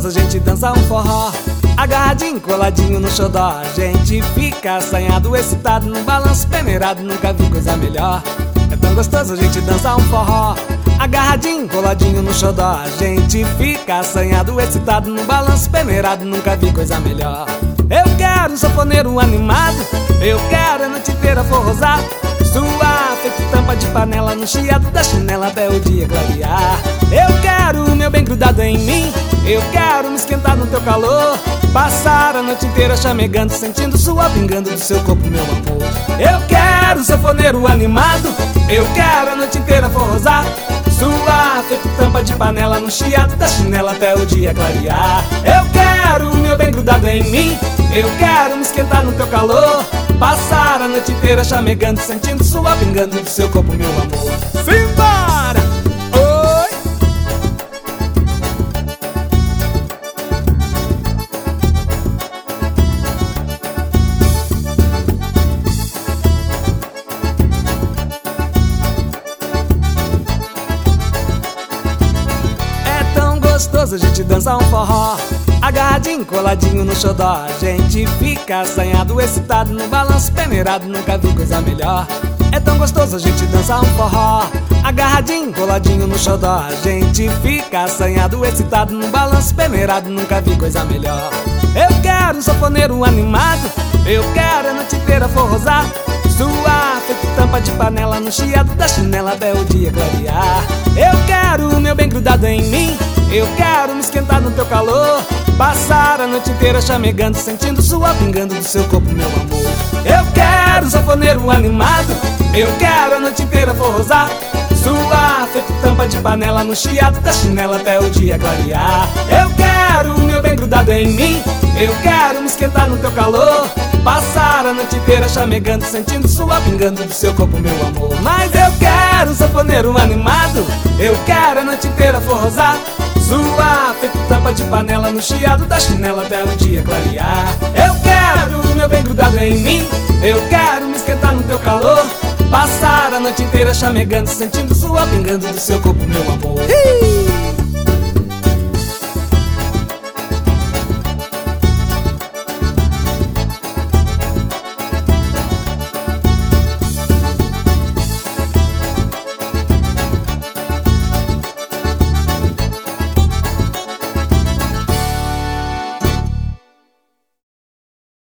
gostoso a gente dança um forró, agarradinho, coladinho no xodó. A gente fica assanhado, excitado, num balanço peneirado, nunca vi coisa melhor. É tão gostoso a gente dançar um forró, agarradinho, coladinho no xodó. A gente fica assanhado, excitado, num balanço peneirado, nunca vi coisa melhor. Eu quero um sanfoneiro animado, eu quero a noite inteira forrosar, suar feito tampa de panela no chiado da chinela até o dia clarear. Eu quero o meu bem grudado em mim, eu quero me esquentar no teu calor, passar a noite inteira chamegando, sentindo suor pingando do seu corpo, meu amor. Eu quero um sanfoneiro animado, eu quero a noite inteira forrosar, suar feito tampa de panela no chiado da chinela até o dia clarear. Eu quero o meu bem grudado em mim, eu quero me esquentar no teu calor, passar a noite inteira chamegando, sentindo suor pingando do seu corpo, meu amor. Simbora! Oi! É tão gostoso a gente dançar um forró, agarradinho, coladinho no xodó. A gente fica assanhado, excitado, no balanço peneirado, nunca vi coisa melhor. É tão gostoso a gente dançar um forró, agarradinho, coladinho no xodó. A gente fica assanhado, excitado, no balanço peneirado, nunca vi coisa melhor. Eu quero um sanfoneiro animado, eu quero a noite inteira forrosar, suar feito tampa de panela no chiado da chinela até o dia clarear. Eu quero o meu bem grudado em mim, eu quero me esquentar no teu calor, passar a noite inteira chamegando, sentindo suor pingando do seu corpo, meu amor. Eu quero um sanfoneiro animado, eu quero a noite inteira forrosar, suar feito tampa de panela no chiado da chinela até o dia clarear. Eu quero o meu bem grudado em mim, eu quero me esquentar no teu calor, passar a noite inteira chamegando, sentindo suor pingando do seu corpo, meu amor. Mas eu quero um sanfoneiro animado, eu quero a noite inteira forrosar, suar feito tampa de panela no chiado da chinela até o dia clarear. Eu quero o meu bem grudado em mim, eu quero me esquentar no teu calor, passar a noite inteira chamegando, sentindo suor pingando do seu corpo, meu amor.